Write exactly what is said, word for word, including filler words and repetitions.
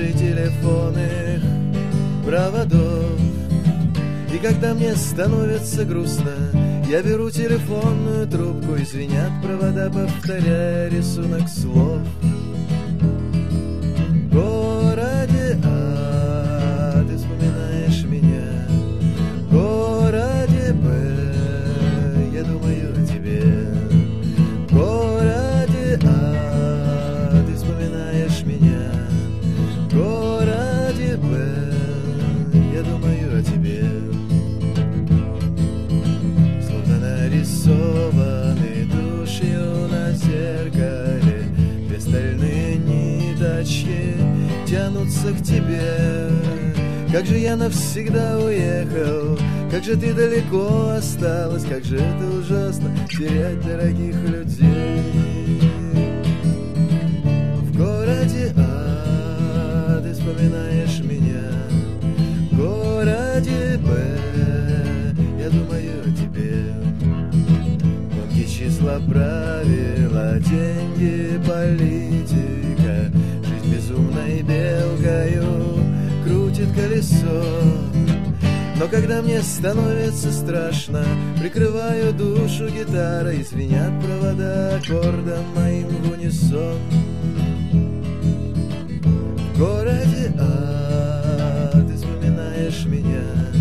больше телефонных проводов. И когда мне становится грустно, я беру телефонную трубку, и звенят провода, повторяя рисунок слов. В городе А ты вспоминаешь меня, в городе Б я думаю о тебе. В городе А ты вспоминаешь меня, в городе Б я думаю о тебе. Словно нарисованы тушью на зеркале, две стальные ниточки тянутся к тебе. Как же я навсегда уехал, как же ты далеко осталась, как же это ужасно терять дорогих людей. В городе А ты вспоминаешь меня, в городе Б я думаю о тебе. Гонки, числа, правила, деньги, политика, жизнь безумной белкою крутит колесо. Но когда мне становится страшно, прикрываю душу гитарой, и звенят провода аккордом моим в унисон. В городе А ты вспоминаешь меня,